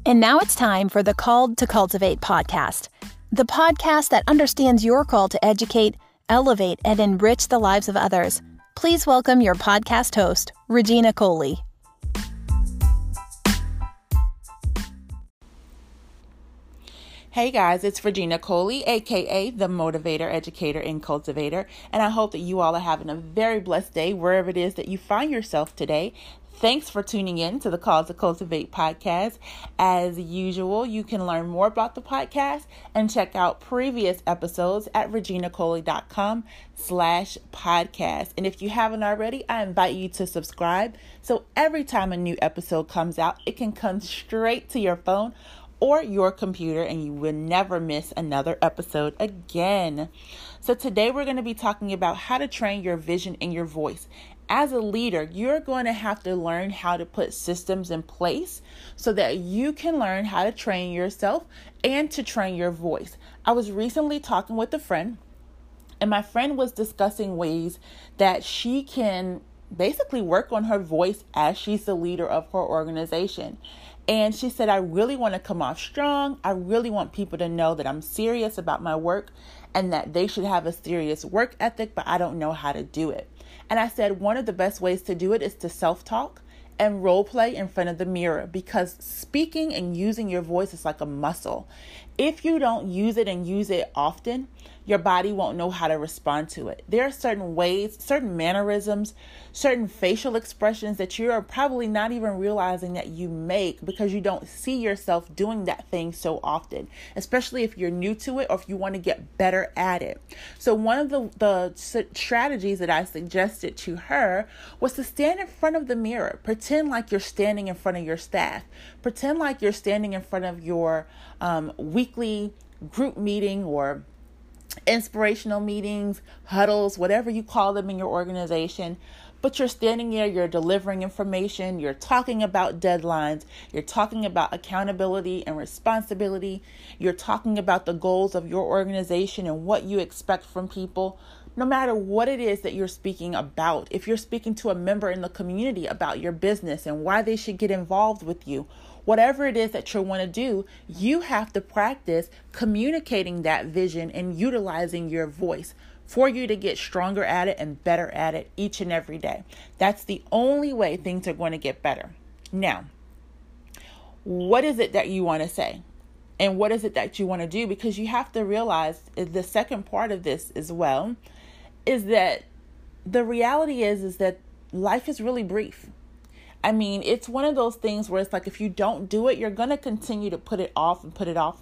And now it's time for the Called to Cultivate podcast, the podcast that understands your call to educate, elevate, and enrich the lives of others. Please welcome your podcast host, Regina Coley. Hey guys, it's Regina Coley, aka the Motivator, Educator, and Cultivator, and I hope that you all are having a very blessed day wherever it is that you find yourself today. Thanks for tuning in to the Call to Cultivate podcast. As usual, you can learn more about the podcast and check out previous episodes at reginacoley.com/podcast. And if you haven't already, I invite you to subscribe. So every time a new episode comes out, it can come straight to your phone or your computer, and you will never miss another episode again. So today we're going to be talking about how to train your vision and your voice. As a leader, you're going to have to learn how to put systems in place so that you can learn how to train yourself and to train your voice. I was recently talking with a friend, and my friend was discussing ways that she can basically work on her voice as she's the leader of her organization. And she said, I really want to come off strong. I really want people to know that I'm serious about my work and that they should have a serious work ethic, but I don't know how to do it. And I said, one of the best ways to do it is to self-talk and role play in front of the mirror, because speaking and using your voice is like a muscle. If you don't use it and use it often, your body won't know how to respond to it. There are certain ways, certain mannerisms, certain facial expressions that you are probably not even realizing that you make because you don't see yourself doing that thing so often, especially if you're new to it or if you want to get better at it. So one of the strategies that I suggested to her was to stand in front of the mirror. Pretend like you're standing in front of your staff. Pretend like you're standing in front of your weekly group meeting or inspirational meetings, huddles, whatever you call them in your organization. But you're standing there, you're delivering information, you're talking about deadlines, you're talking about accountability and responsibility, you're talking about the goals of your organization and what you expect from people. No matter what it is that you're speaking about, if you're speaking to a member in the community about your business and why they should get involved with you, whatever it is that you want to do, you have to practice communicating that vision and utilizing your voice for you to get stronger at it and better at it each and every day. That's the only way things are going to get better. Now, what is it that you want to say? And what is it that you want to do? Because you have to realize the second part of this as well is that the reality is that life is really brief. I mean, it's one of those things where it's like if you don't do it, you're going to continue to put it off and put it off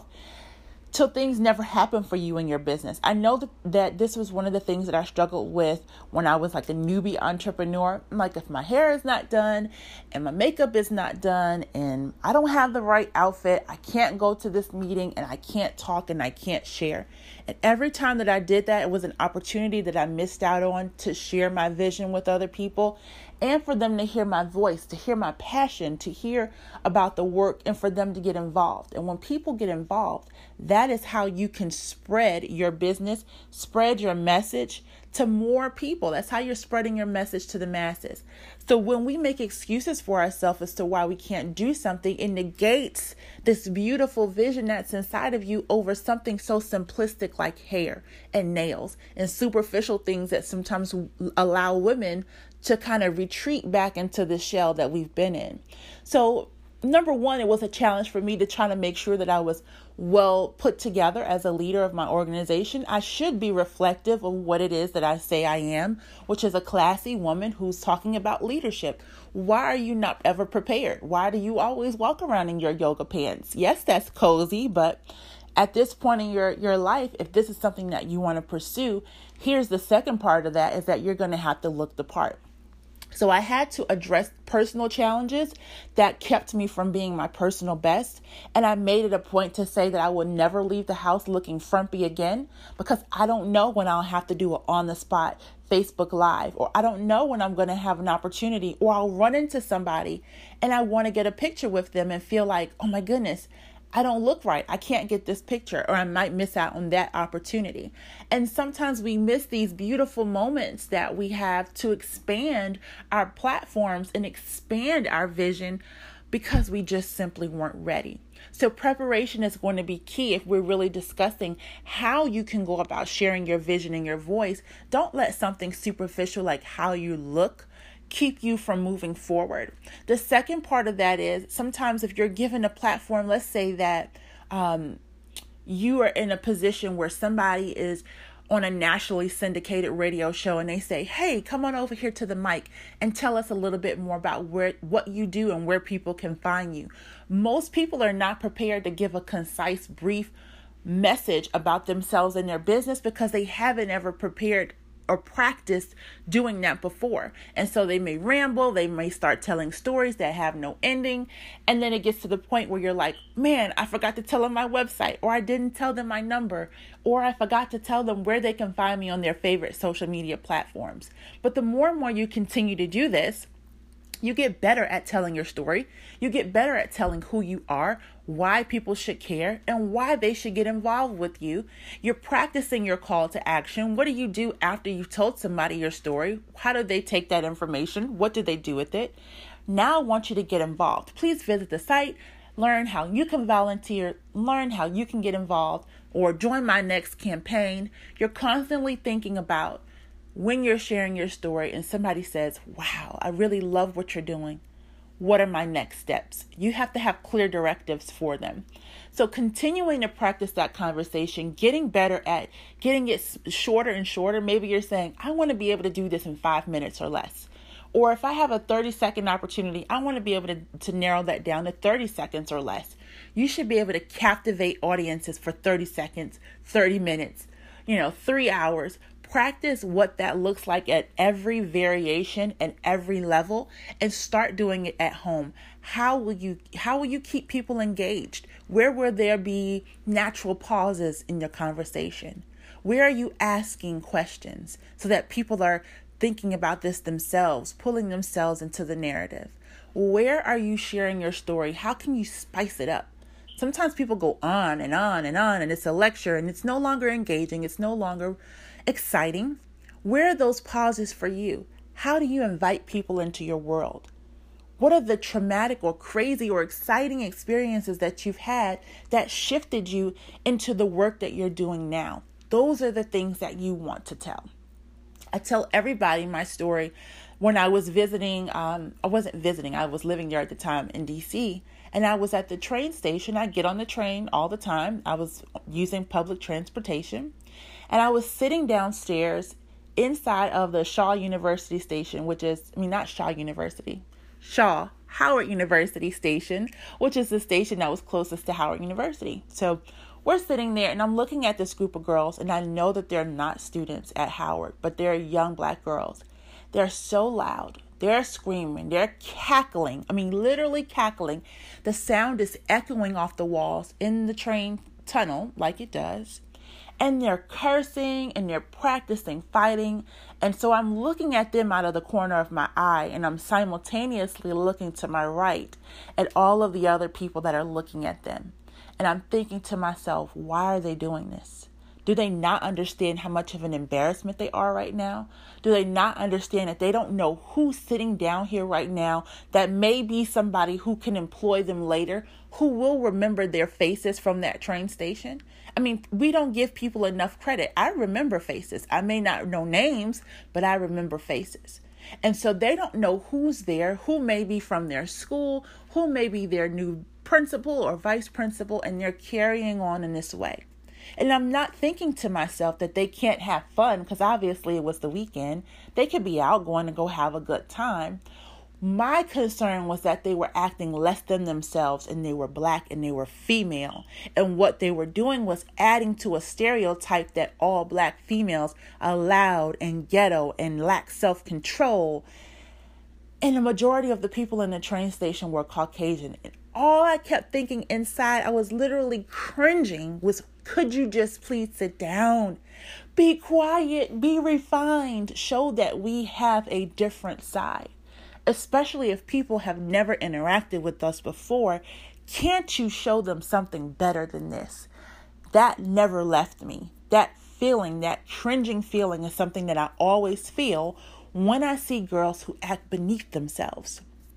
till things never happen for you in your business. I know that this was one of the things that I struggled with when I was like a newbie entrepreneur. Like if my hair is not done and my makeup is not done and I don't have the right outfit, I can't go to this meeting and I can't talk and I can't share. And every time that I did that, it was an opportunity that I missed out on to share my vision with other people and for them to hear my voice, to hear my passion, to hear about the work and for them to get involved. And when people get involved, that is how you can spread your business, spread your message to more people. That's how you're spreading your message to the masses. So when we make excuses for ourselves as to why we can't do something, it negates this beautiful vision that's inside of you over something so simplistic like hair and nails and superficial things that sometimes allow women to kind of retreat back into the shell that we've been in. So number one, it was a challenge for me to try to make sure that I was well put together as a leader of my organization. I should be reflective of what it is that I say I am, which is a classy woman who's talking about leadership. Why are you not ever prepared? Why do you always walk around in your yoga pants? Yes, that's cozy, but at this point in your life, if this is something that you want to pursue, here's the second part of that is that you're going to have to look the part. So I had to address personal challenges that kept me from being my personal best. And I made it a point to say that I would never leave the house looking frumpy again because I don't know when I'll have to do an on-the-spot Facebook Live, or I don't know when I'm going to have an opportunity, or I'll run into somebody and I want to get a picture with them and feel like, oh my goodness, I don't look right. I can't get this picture, or I might miss out on that opportunity. And sometimes we miss these beautiful moments that we have to expand our platforms and expand our vision because we just simply weren't ready. So preparation is going to be key if we're really discussing how you can go about sharing your vision and your voice. Don't let something superficial like how you look keep you from moving forward. The second part of that is sometimes if you're given a platform, let's say that you are in a position where somebody is on a nationally syndicated radio show and they say, hey, come on over here to the mic and tell us a little bit more about what you do and where people can find you. Most people are not prepared to give a concise, brief message about themselves and their business because they haven't ever prepared or practiced doing that before. And so they may ramble, they may start telling stories that have no ending. And then it gets to the point where you're like, man, I forgot to tell them my website, or I didn't tell them my number, or I forgot to tell them where they can find me on their favorite social media platforms. But the more and more you continue to do this, you get better at telling your story. You get better at telling who you are, why people should care, and why they should get involved with you. You're practicing your call to action. What do you do after you've told somebody your story? How do they take that information? What do they do with it? Now I want you to get involved. Please visit the site, learn how you can volunteer, learn how you can get involved, or join my next campaign. You're constantly thinking about when you're sharing your story and somebody says, wow, I really love what you're doing. What are my next steps? You have to have clear directives for them. So continuing to practice that conversation, getting better at getting it shorter and shorter. Maybe you're saying, I want to be able to do this in 5 minutes or less. Or if I have a 30-second opportunity, I want to be able to narrow that down to 30 seconds or less. You should be able to captivate audiences for 30 seconds, 30 minutes, 3 hours. Practice what that looks like at every variation and every level, and start doing it at home. How will you keep people engaged? Where will there be natural pauses in your conversation? Where are you asking questions so that people are thinking about this themselves, pulling themselves into the narrative? Where are you sharing your story? How can you spice it up? Sometimes people go on and on and on, and it's a lecture, and it's no longer engaging. It's no longer exciting. Where are those pauses for you? How do you invite people into your world? What are the traumatic or crazy or exciting experiences that you've had that shifted you into the work that you're doing now? Those are the things that you want to tell. I tell everybody my story. When I was visiting, I was living there at the time in DC, and I was at the train station. I get on the train all the time. I was using public transportation. And I was sitting downstairs inside of the Shaw University station, Howard University station, which is the station that was closest to Howard University. So we're sitting there and I'm looking at this group of girls, and I know that they're not students at Howard, but they're young Black girls. They're so loud. They're screaming. They're cackling. Literally cackling. The sound is echoing off the walls in the train tunnel like it does. And they're cursing and they're practicing fighting. And so I'm looking at them out of the corner of my eye, and I'm simultaneously looking to my right at all of the other people that are looking at them. And I'm thinking to myself, why are they doing this? Do they not understand how much of an embarrassment they are right now? Do they not understand that they don't know who's sitting down here right now that may be somebody who can employ them later, who will remember their faces from that train station? We don't give people enough credit. I remember faces. I may not know names, but I remember faces. And so they don't know who's there, who may be from their school, who may be their new principal or vice principal, and they're carrying on in this way. And I'm not thinking to myself that they can't have fun, because obviously it was the weekend. They could be out going to go have a good time. My concern was that they were acting less than themselves, and they were Black and they were female. And what they were doing was adding to a stereotype that all Black females are loud and ghetto and lack self-control. And the majority of the people in the train station were Caucasian. And all I kept thinking inside, I was literally cringing, was, could you just please sit down? Be quiet, be refined, show that we have a different side. Especially if people have never interacted with us before, can't you show them something better than this? That never left me. That feeling, that cringing feeling, is something that I always feel when I see girls who act beneath themselves.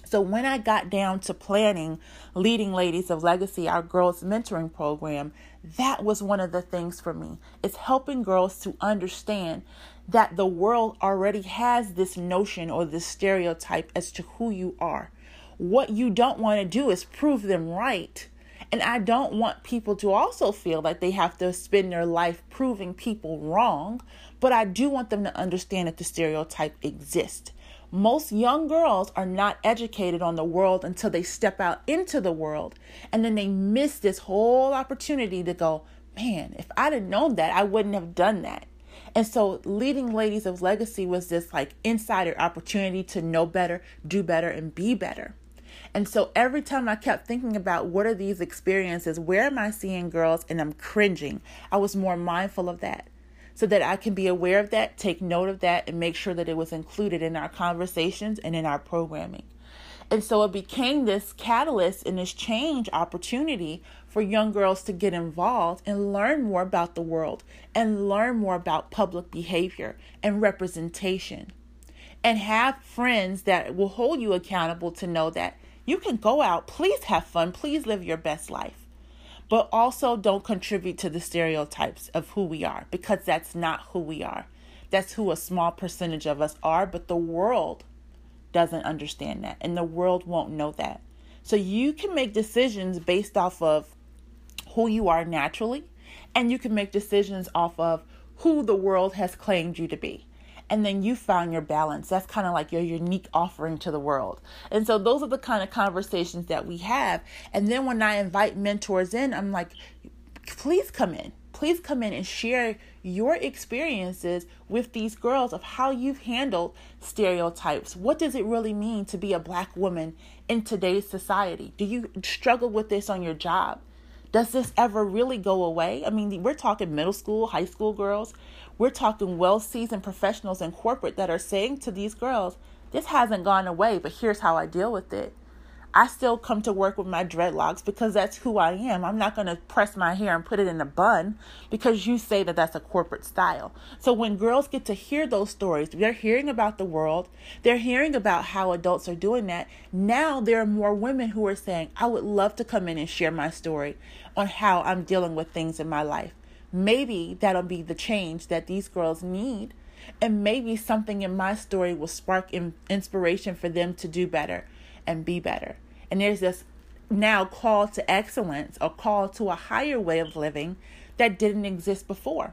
So when I got down to planning Leading Ladies of Legacy, our girls mentoring program, that was one of the things for me. It's helping girls to understand that the world already has this notion or this stereotype as to who you are. What you don't want to do is prove them right. And I don't want people to also feel like they have to spend their life proving people wrong, but I do want them to understand that the stereotype exists. Most young girls are not educated on the world until they step out into the world. And then they miss this whole opportunity to go, man, if I'd have known that, I wouldn't have done that. And so Leading Ladies of Legacy was this like insider opportunity to know better, do better, and be better. And so every time I kept thinking about what are these experiences, where am I seeing girls, and I'm cringing, I was more mindful of that, so that I can be aware of that, take note of that, and make sure that it was included in our conversations and in our programming. And so it became this catalyst and this change opportunity for young girls to get involved and learn more about the world and learn more about public behavior and representation, and have friends that will hold you accountable to know that you can go out, please have fun, please live your best life. But also don't contribute to the stereotypes of who we are, because that's not who we are. That's who a small percentage of us are, but the world doesn't understand that, and the world won't know that. So you can make decisions based off of who you are naturally, and you can make decisions off of who the world has claimed you to be. And then you found your balance. That's kind of like your unique offering to the world. And so those are the kind of conversations that we have. And then when I invite mentors in, I'm like, please come in. Please come in and share your experiences with these girls of how you've handled stereotypes. What does it really mean to be a Black woman in today's society? Do you struggle with this on your job? Does this ever really go away? I mean, we're talking middle school, high school girls. We're talking well-seasoned professionals in corporate that are saying to these girls, this hasn't gone away, but here's how I deal with it. I still come to work with my dreadlocks because that's who I am. I'm not going to press my hair and put it in a bun because you say that that's a corporate style. So when girls get to hear those stories, they're hearing about the world. They're hearing about how adults are doing that. Now there are more women who are saying, I would love to come in and share my story on how I'm dealing with things in my life. Maybe that'll be the change that these girls need. And maybe something in my story will spark inspiration for them to do better and be better. And there's this now call to excellence, or call to a higher way of living that didn't exist before.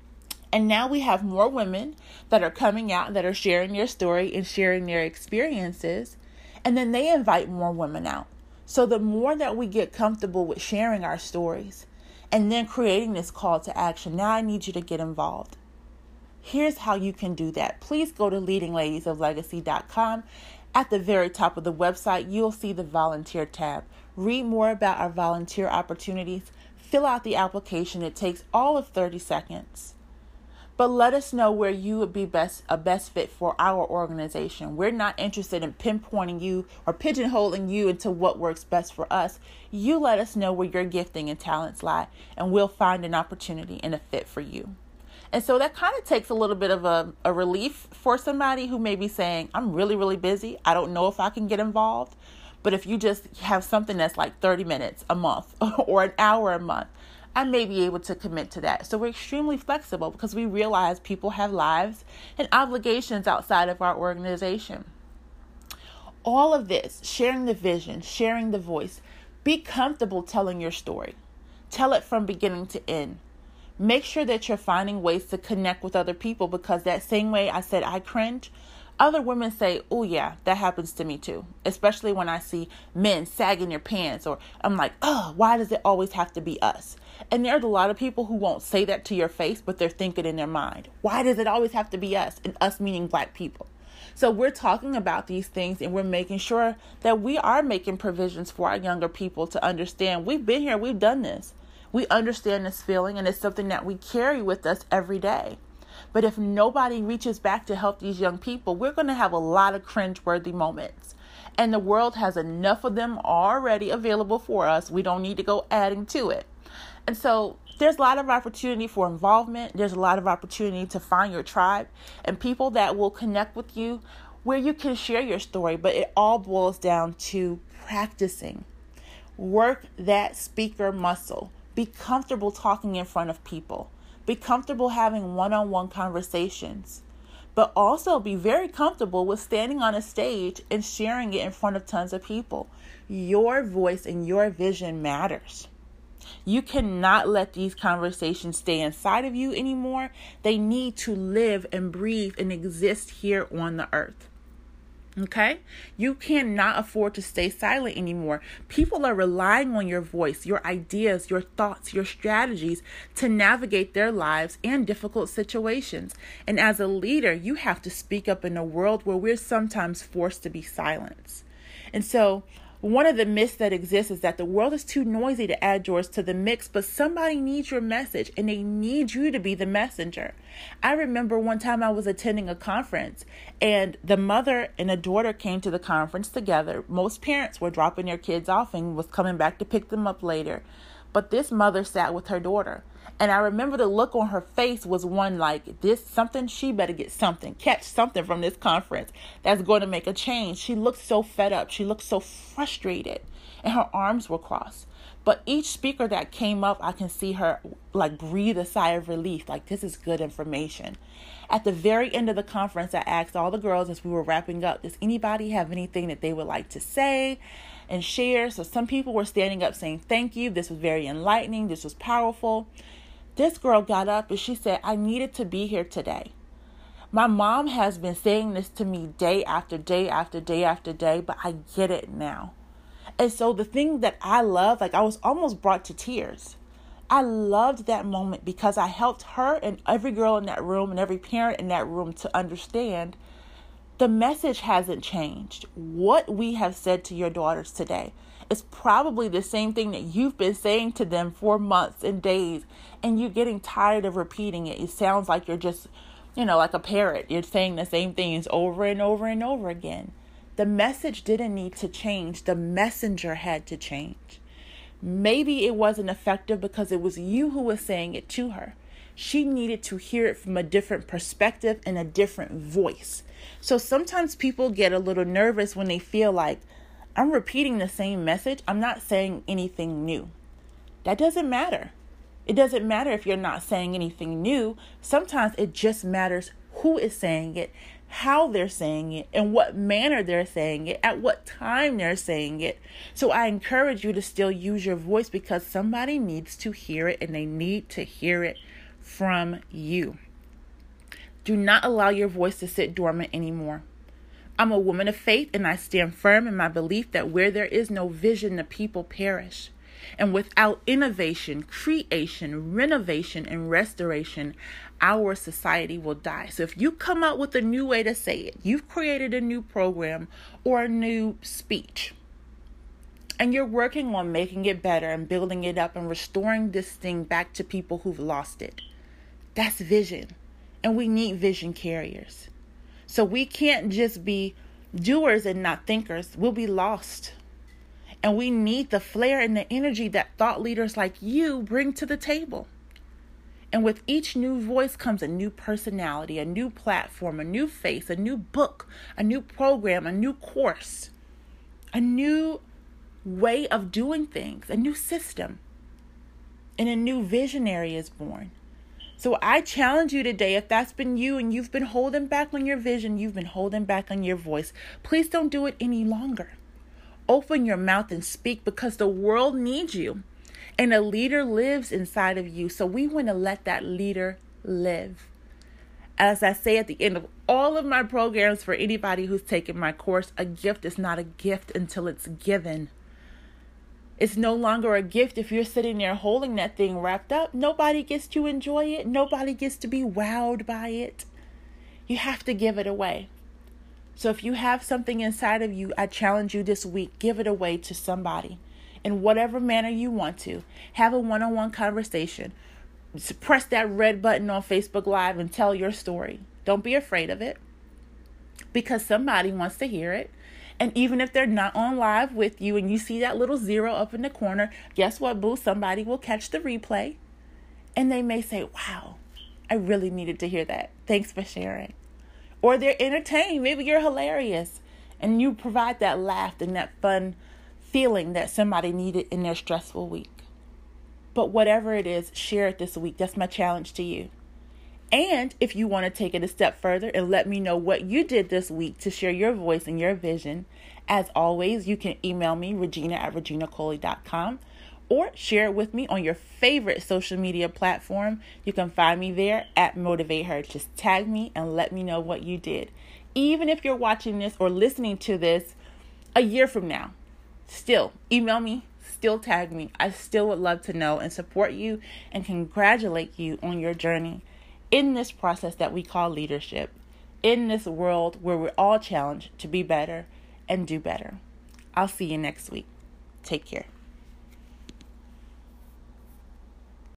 And now we have more women that are coming out, that are sharing their story and sharing their experiences. And then they invite more women out. So the more that we get comfortable with sharing our stories and then creating this call to action, now I need you to get involved. Here's how you can do that. Please go to leadingladiesoflegacy.com. At the very top of the website, you'll see the volunteer tab. Read more about our volunteer opportunities. Fill out the application. It takes all of 30 seconds. But let us know where you would be a best fit for our organization. We're not interested in pinpointing you or pigeonholing you into what works best for us. You let us know where your gifting and talents lie, and we'll find an opportunity and a fit for you. And so that kind of takes a little bit of a relief for somebody who may be saying, I'm really, really busy. I don't know if I can get involved. But if you just have something that's like 30 minutes a month or an hour a month, I may be able to commit to that. So we're extremely flexible because we realize people have lives and obligations outside of our organization. All of this, sharing the vision, sharing the voice, be comfortable telling your story. Tell it from beginning to end. Make sure that you're finding ways to connect with other people, because that same way I said I cringe, other women say, oh yeah, that happens to me too. Especially when I see men sagging their pants, or I'm like, oh, why does it always have to be us? And there's a lot of people who won't say that to your face, but they're thinking in their mind, why does it always have to be us? And us meaning Black people. So we're talking about these things, and we're making sure that we are making provisions for our younger people to understand we've been here, we've done this. We understand this feeling, and it's something that we carry with us every day. But if nobody reaches back to help these young people, we're going to have a lot of cringeworthy moments. And the world has enough of them already available for us. We don't need to go adding to it. And so there's a lot of opportunity for involvement. There's a lot of opportunity to find your tribe and people that will connect with you where you can share your story, but it all boils down to practicing. Work that speaker muscle. Be comfortable talking in front of people. Be comfortable having one-on-one conversations. But also be very comfortable with standing on a stage and sharing it in front of tons of people. Your voice and your vision matters. You cannot let these conversations stay inside of you anymore. They need to live and breathe and exist here on the earth. Okay? You cannot afford to stay silent anymore. People are relying on your voice, your ideas, your thoughts, your strategies to navigate their lives and difficult situations. And as a leader, you have to speak up in a world where we're sometimes forced to be silenced. And so one of the myths that exists is that the world is too noisy to add yours to the mix, but somebody needs your message and they need you to be the messenger. I remember one time I was attending a conference and the mother and a daughter came to the conference together. Most parents were dropping their kids off and was coming back to pick them up later. But this mother sat with her daughter. And I remember the look on her face was one like, this something, she better get something, catch something from this conference that's going to make a change. She looked so fed up. She looked so frustrated and her arms were crossed. But each speaker that came up, I can see her like breathe a sigh of relief, like this is good information. At the very end of the conference, I asked all the girls as we were wrapping up, does anybody have anything that they would like to say and share? So some people were standing up saying, thank you. This was very enlightening. This was powerful. This girl got up and she said, I needed to be here today. My mom has been saying this to me day after day after day after day, but I get it now. And so the thing that I love, like I was almost brought to tears. I loved that moment because I helped her and every girl in that room and every parent in that room to understand the message hasn't changed. What we have said to your daughters today is probably the same thing that you've been saying to them for months and days, and you're getting tired of repeating it. It sounds like you're just, like a parrot. You're saying the same things over and over and over again. The message didn't need to change. The messenger had to change. Maybe it wasn't effective because it was you who was saying it to her. She needed to hear it from a different perspective and a different voice. So sometimes people get a little nervous when they feel like, I'm repeating the same message. I'm not saying anything new. That doesn't matter. It doesn't matter if you're not saying anything new. Sometimes it just matters who is saying it, how they're saying it, in what manner they're saying it, at what time they're saying it. So I encourage you to still use your voice because somebody needs to hear it and they need to hear it from you. Do not allow your voice to sit dormant anymore. I'm a woman of faith and I stand firm in my belief that where there is no vision, the people perish. And without innovation, creation, renovation, and restoration, our society will die. So if you come up with a new way to say it, you've created a new program or a new speech, and you're working on making it better and building it up and restoring this thing back to people who've lost it, that's vision. And we need vision carriers. So we can't just be doers and not thinkers. We'll be lost. And we need the flair and the energy that thought leaders like you bring to the table. And with each new voice comes a new personality, a new platform, a new face, a new book, a new program, a new course, a new way of doing things, a new system, and a new visionary is born. So I challenge you today, if that's been you and you've been holding back on your vision, you've been holding back on your voice, please don't do it any longer. Open your mouth and speak because the world needs you. And a leader lives inside of you. So we want to let that leader live. As I say at the end of all of my programs for anybody who's taken my course, a gift is not a gift until it's given. It's no longer a gift if you're sitting there holding that thing wrapped up. Nobody gets to enjoy it. Nobody gets to be wowed by it. You have to give it away. So if you have something inside of you, I challenge you this week, give it away to somebody in whatever manner you want to. Have a one-on-one conversation. Press that red button on Facebook Live and tell your story. Don't be afraid of it because somebody wants to hear it. And even if they're not on live with you and you see that little 0 up in the corner, guess what, boo? Somebody will catch the replay and they may say, wow, I really needed to hear that. Thanks for sharing. or they're entertaining. Maybe you're hilarious and you provide that laugh and that fun feeling that somebody needed in their stressful week. But whatever it is, share it this week. That's my challenge to you. And if you want to take it a step further and let me know what you did this week to share your voice and your vision, as always, you can email me, regina@reginacoley.com, or share it with me on your favorite social media platform. You can find me there at Motivate Her. Just tag me and let me know what you did. Even if you're watching this or listening to this a year from now, still email me, still tag me. I still would love to know and support you and congratulate you on your journey in this process that we call leadership, in this world where we're all challenged to be better and do better. I'll see you next week. Take care.